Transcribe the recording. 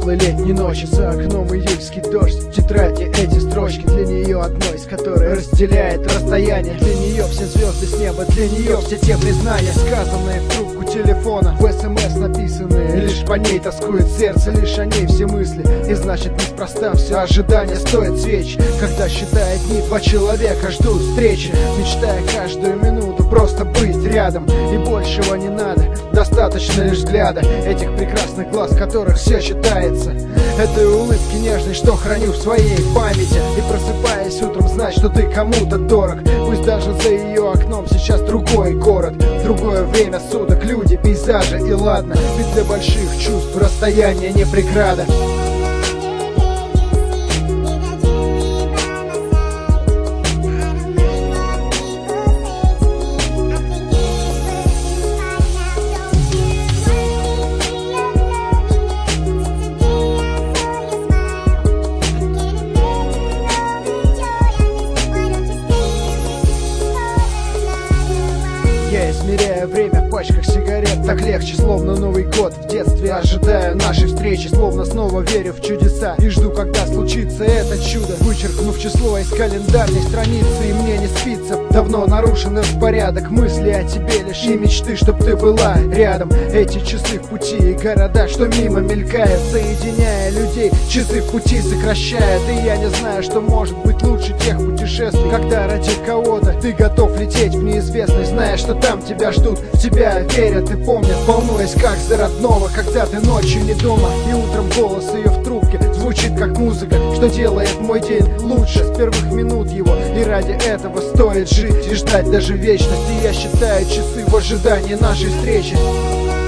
теплой летней ночи. За окном июльский дождь, в тетради эти строчки для нее одной, из которой разделяет расстояние. Для нее все звезды с неба, для нее все те признания, сказанные в трубку телефона, в СМС написанные. Лишь по ней тоскует сердце, лишь о ней все мысли. И значит неспроста все ожидания стоят свеч. Когда считает дни, два человека ждут встречи, мечтая каждую минуту просто быть рядом. И большего не надо, достаточно лишь взгляда этих прекрасных глаз, в которых все читается. Этой улыбки нежной, что храню в своей памяти. И просыпаясь утром, знать, что ты кому-то дорог. Пусть даже за ее окном сейчас другой город, другое время суток, люди, пейзажи и ладно. Ведь для больших чувств расстояние не преграда. Я измеряю время в пачках сигарет, так легче, словно Новый год в детстве. Ожидаю нашей встречи, словно снова верю в чудеса. И жду, когда случится это чудо, вычеркнув число из календарной страницы. И мне не спится, давно нарушен распорядок. Мысли о тебе лишь и мечты, чтоб ты была рядом. Эти часы в пути и города, что мимо мелькают, соединяя людей, часы в пути сокращают. И я не знаю, что может быть лучше тех путешествий, когда ради кого-то ты готов лететь в неизвестность, зная, что там тебя ждут, в тебя верят и помнят, волнуясь как за родного, когда ты ночью не дома. И утром голос ее в трубке звучит как музыка, что делает мой день лучше с первых минут его. И ради этого стоит жить и ждать даже вечности. Я считаю часы в ожидании нашей встречи.